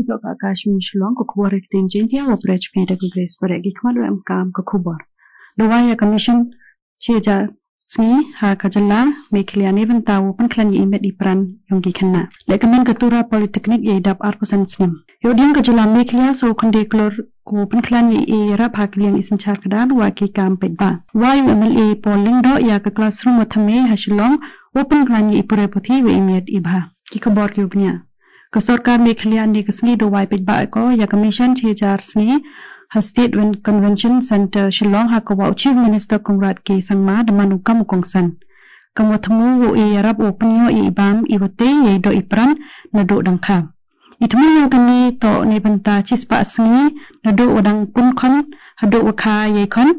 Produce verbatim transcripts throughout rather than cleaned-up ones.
blok Akash Mishlong ko kubar tin jintia wa prech pe de grace pare gi khmal am kam ko kubar dawaya commission cheja sni ha kajalla mekhliani banta wo pan khlan yi med ipran yonggi khanna lekamen katura polytechnic ye dap ar percent snim yoding kajalla mekhlia so khande klor ko pan khlan yi ra phakliang isin char kadan wa ki kam pedba wa mla polling do ya ka classroom mathame hasilong open khlan yi pure pothi we imet ibha ki khabor ki upnya ka sarkar mekhlia ni kasni do wai pedba ko ya commission chejar sni ha state convention center shillong ha ko chief minister Conrad K Sangma damanu kam kongsan kamothamu wo e arab open yo e bam iwote ye do ipran na do dangkha itmu yang kani to ne banta chispa sni na do odang kun khon ha do wakha ye khon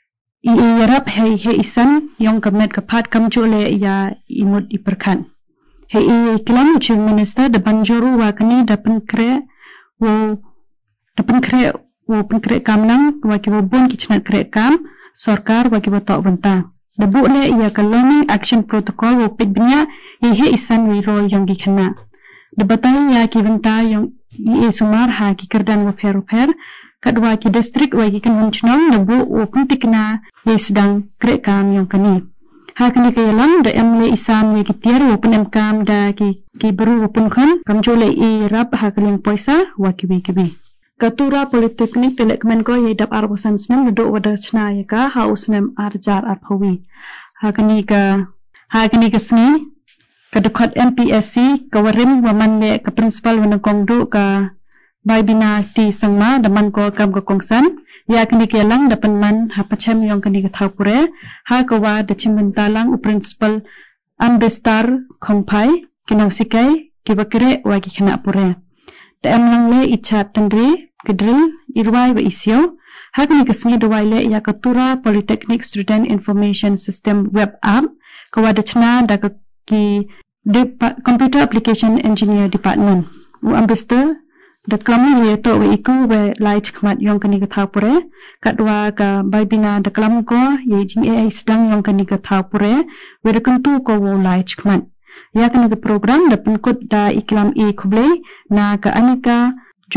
i e arab he he isan yong kamet kapat kam chole ya imut iperkhan he e kilam chief minister da banjuru wa kani da pankre wo da pankre wo pankre kam nang wa ki wo bon ki chnat kre kam sarkar wa ki wo to banta da bu le ya kaloni action protocol wo pidnya ye he isan wi ro yong gi khana da batai ya ki banta yong ye sumar ha ki kerdan wo pher pher kadwa ki district wa ki conventional da bu wo puntikna ye sedang kre kam yong kani ha kani ke yalang da emle isam ye ki tiar wo penem kam da ki ki beru wo pun khan kam jole e rap ha kaling poisa wa ki bi ki bi Katura Polytechnic Telekmen ko ye dap arbosan snem do wada chna ye ka house nem arjar arphawi hakani ka hakani ka sni ka dekhat M P S C ka warim waman le ka principal wana kongdu ka baibina ti sangma daman ko kam ko kongsan ya kani ke lang dapan man ha pachem yong kani ka thapure ha ka wa da chimban talang u principal ambestar khongpai kinausikai kibakire wa ki khana pure da amlang le ichat tandri kedril irwai wa isyo hakni kasni dawai ya Katura Polytechnic Student Information System web app kawadachna da ki computer application engineer department u ambassador da kamu ye to we iku we light khmat yong kani ka thapure kadwa ka baibina da kalam ko ye jing ai sedang yong kani ka thapure we da kantu ko wo light khmat ya kani ka program da pinkut da iklam e khuble na ka anika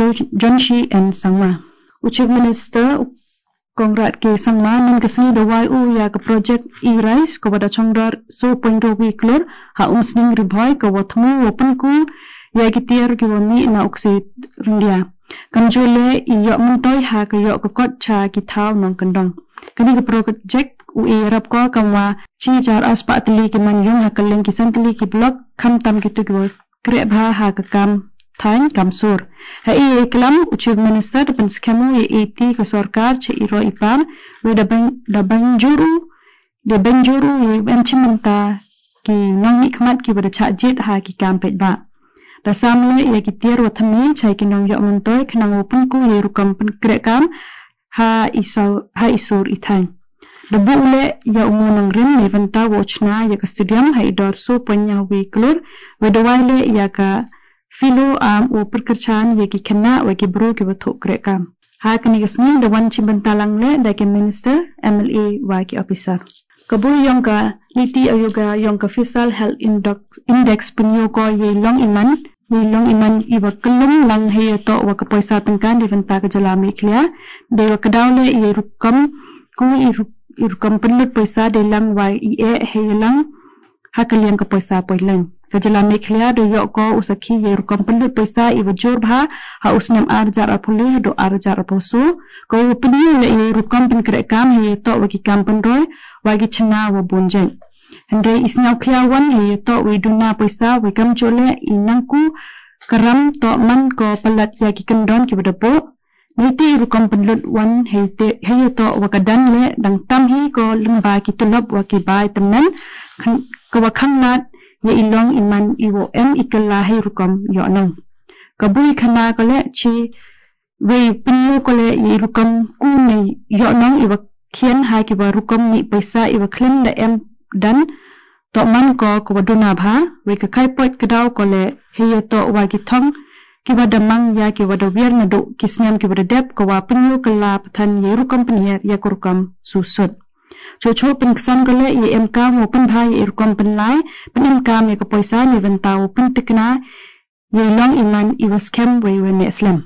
Jonshi and Sangma. Chief Minister Conrad K Sangma nan kasni da Y U ya ka project e-rise ko bada chongdar so point ro wi klor ha umsning riboy ko wathmu open ku ya ki tier ki woni na oxid rindia. Kamjole i yo muntoy ha ka yo ka kot cha ki thaw nong kandong. Kani ka project u e rap ko kamwa chi jar aspa tli ki man yong ha kaleng ki santli ki blog kham tam ki tu ki kre bha ha ka kam Thain kamsur. Ha i iklam chief minister pen skemu ye eti ke sarkar che iro ipam we da bang da banjuru de banjuru ye benchimanta ki nong ikmat ki bada cha jet ha ki kampet ba. Da samle ye ki tier wathami chai ki nong yo montoy khnang open ku ye rukam pen krekam ha iso ha isur ithain. Da bule ya umunang rim ne vanta watchna ye ka studium ha idor so panya we klur we da wale ya ka Filo am o perkerjaan ye ki kena we ki bro ki bathuk krekam ha kani kasni da wan chimbantalang le da ki minister M L A wa ki officer kabu yong ka liti ayoga yong ka official health index punyo ko ye long iman ye long iman iwa kelum lang he to wa ka paisa tangkan di venta ka jalami klia de wa kadawle ye rukam ku i rukam penlut paisa de lang wa i e he lang ha kalian ka paisa poilang Kajala mekhlia do yo ko usakhi ye rukam penlut paisa i wajur bha ha usnam arjar apuli do arjar aposu ko upni le ye rukam pen krekam ye to wagi kampan roy wagi chna wa bonjen hande isna khya wan ye to we duna paisa we kam chole inangku karam to man ko palat yagi kendon ki bedapo niti rukam penlut wan he te he to wakadan le dang tam hi ko lemba ki tulop wagi bai temen ko wakhang mat ye ilong iman iwo em ikala he rukam yo nang kabui khana kale chi we pinyo kale ye rukam ku ne yo nang iwa khian ha ki ba rukam ni paisa iwa khlem da em dan to man ko ko duna bha we ka khai pot kadaw kale he ye to wa ki thong ki ba damang ya ki wa do biar na do kisnyam ki ba dep ko wa pinyo kala pathan ye rukam pinyer ya ko rukam susut Chocho pengkesan kale ye emka mo pen bhai ir kom pen lai pen emka me ko paisa ni ventau pen tikna ye long iman I was kem we we ne Islam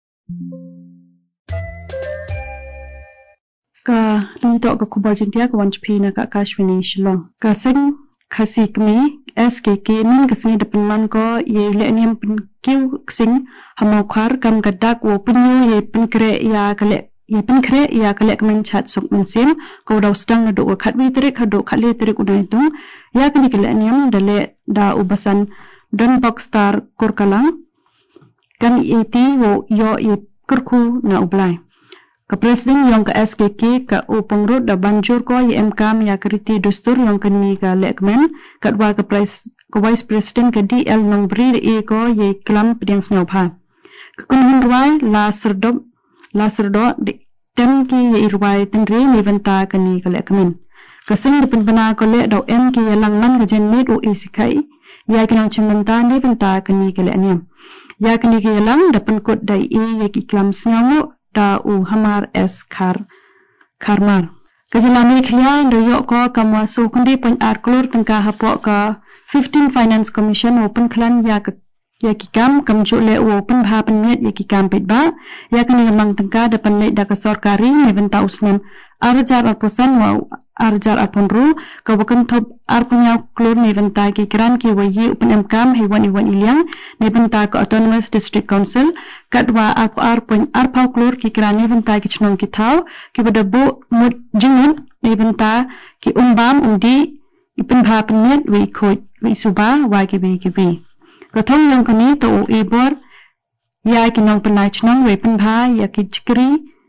ka ni to ka kubar jintia ka wanch phina ka Kashmini Shillong ka sang khasi kmi S K K min kasni depan man ko ye le niam pin kiu sing hamau khar kam gadak wo pinyu ye pin kre ya kale ye pin kre ya kale kmen chat sok men sim ko daw stang do khat wi trik khado khale trik unai tu ya kni kale niam dale da ubasan don box star kurkalang kan eti wo yo ye kurku na ublai ka presiden yang ka S K K ka upang rod da banjur ko ye M K M ya kriti dustur yang kani ka lekmen ka dwa ka pres ka vice president ka D L nombri e ko ye klam pediang snau pha ka kun hunwai la serdo la serdo tem ki ye irwai tenri ni venta kani ka lekmen ka sing depan bana ko le do M ki ye lang man ka jen mit o e sikai ya kinang chimenta ni venta kani ka lekniam ya kani ke lang depan kot dai e ye ki klam snau da u hamar es kar karmar kajalami khlia ndo yo ko kamwa su kundi pon ar klur tangka hapo ka fifteen finance commission open khlan ya ka ya ki kam kam chu le open bha pan net ya ki kam pet ba ya kani mang tangka da pan net da ka sarkari ne benta usnem arjar aposan wa arjar aponru ka wakan thop ar punya klur ne benta ki kran ki wayi open em kam he wani wan ilyang ne benta ka autonomous district council kadwa ap ar pun ar pau klur ki kran ne benta ki chnong ki thau ki bada bo mut jingun ne benta ki umbam undi ipin bha pan net wi khoi wi suba wa ki bi ki bi ka thong yang kani to e bor ya ki nong pan lai chnong wi pan bha ya ki chikri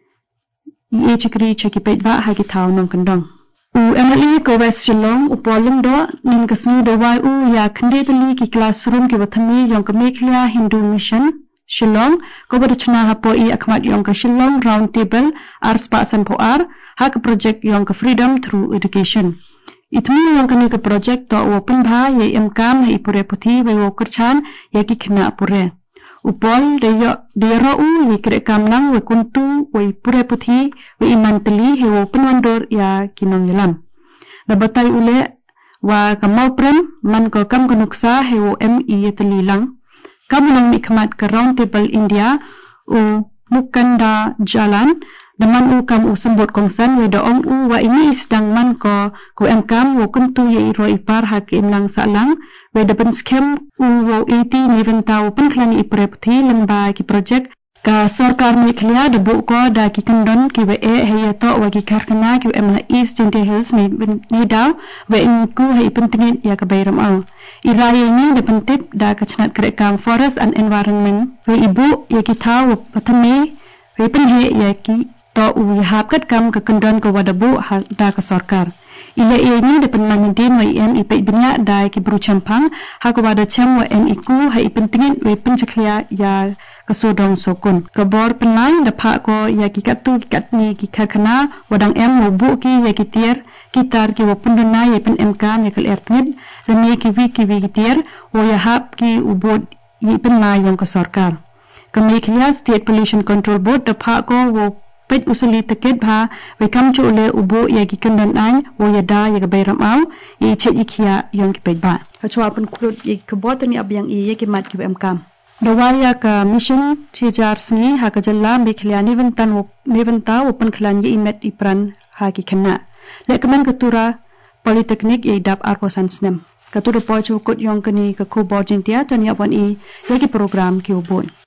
ye chikri chaki pet ba ha ki thau nong kandong u M L A ko West Shillong u polling do nin kasni do wai u ya khande tali ki classroom ki wathami yong ka meklia Hindu mission Shillong ko badachna ha po I akhmat yong ka Shillong round table ar spa san po ar ha ka project yong ka freedom through education itmi yong ka ni ka project to open bha ye M kam hi pure puthi we wo kurchan ye ki khna pure upol de yo de ro u ni kre kam nang we kuntu we pure puthi we imantli he open wonder ya kinong yalam da batai ule wa kamau prem man ko kam kanuksa he o M E tli lang kam nang ni khmat ka round table India u mukanda jalan daman u kam u sembot kongsan we do ong u wa ini sedang man ko ko M kam wo kuntu ye ro ipar hak im lang salang we dapan scam u wo eighty ni ventau pen klan I prepthi lamba ki project ka sarkar ni khlia de bu ko da ki kandon ki we e he to wa ki karkana ki em East India Hills ni ni daw we in ku he pentingin ya ka bayram au Irai ini dapan tip da ka chnat kre kam forest and environment we ibu ye ki thau pathame we pen he ye ki to u hap kat kam ka kandon ko wadabu da ka sarkar ile ini dapat mangintin wa em ipet binya da ki bru champang ha ko wada cham wa em iku ha ipentingin we penchkhlia ya kasodong sokun kabor penai da pha ko ya ki katu ki katni ki khakana wadang em mobu ki ya ki tier kitar ki wapun na ye pen em kam ya kal ertnit remi ki wi ki wi ki tier wo ya hap ki ubod yi pen na yong ka sarkar kamikhiya state pollution control board da pha ko wo pet usuli tiket bha we kam chu le ubo ya ki kandan an wo ya da ya bayram au ye che ikhia yong ki pet ba achwa pun krut ye kbot ni abyang ye ki mat ki em kam dawaya ka mission chijar sni ha ka jalla mekhlia ni ventan wo ni venta open khlan ye imet ipran ha ki khana le kaman katura polytechnic ye dap arposan snem katura po chu kot yong kani ka ko bojin tia tani apan I ye ki program ki ubon